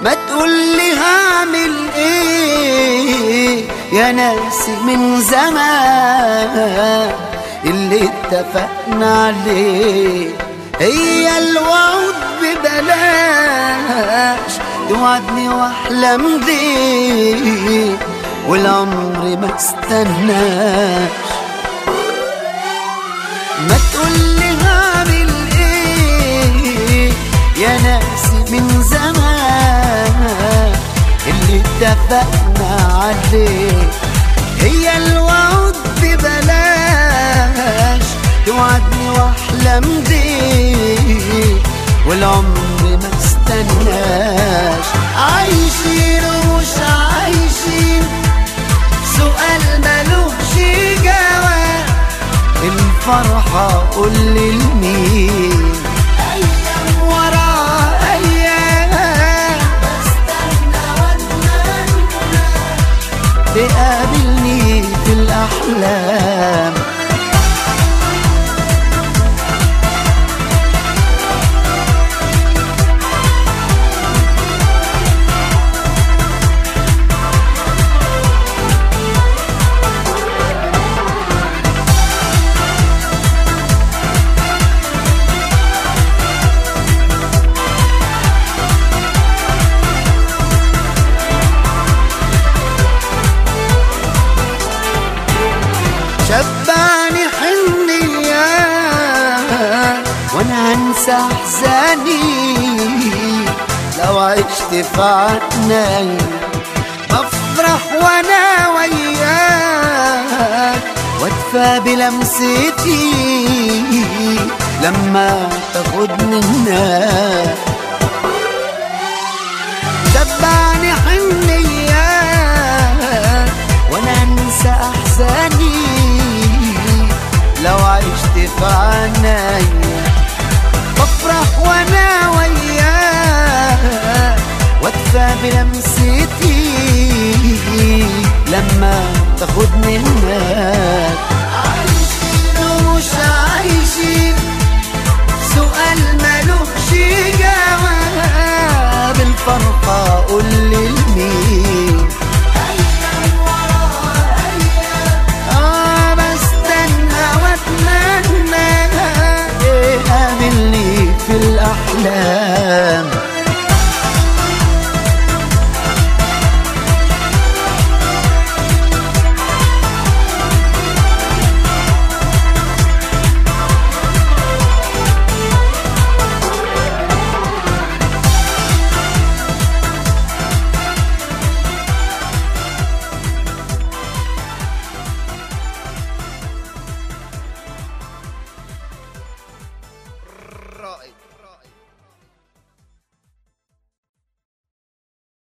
ما تقولي هعمل ايه يا ناسي من زمان اللي اتفقنا عليه. هي الوعود ببلاش توعدني واحلم بيه والعمر ما استناش. ما تقولي هعمل ايه يا ناسي من زمان اللي اتفقنا عليه. هي الوعود ببلاش توعدني واحلم بيه والعمر ما استناش. عايشين ومش عايشين سؤال ملوش جواب. الفرحة قول لي لمين؟ أيام ورا أيام بستنى واتمنى تقابلني في الأحلام. شبعني حنية وانا هنسى احزاني لو عشت في عناي. بفرح وانا وياك وادفى بلمستي لما تاخدني هناك. شبعني حنية وانا هنسى احزاني لو عشت في عناي. بفرح وانا وياك وادفى بلمستي لما تاخدني هناك. عايشين ومش عايشين سؤال ملوش جواب. الفرحة قول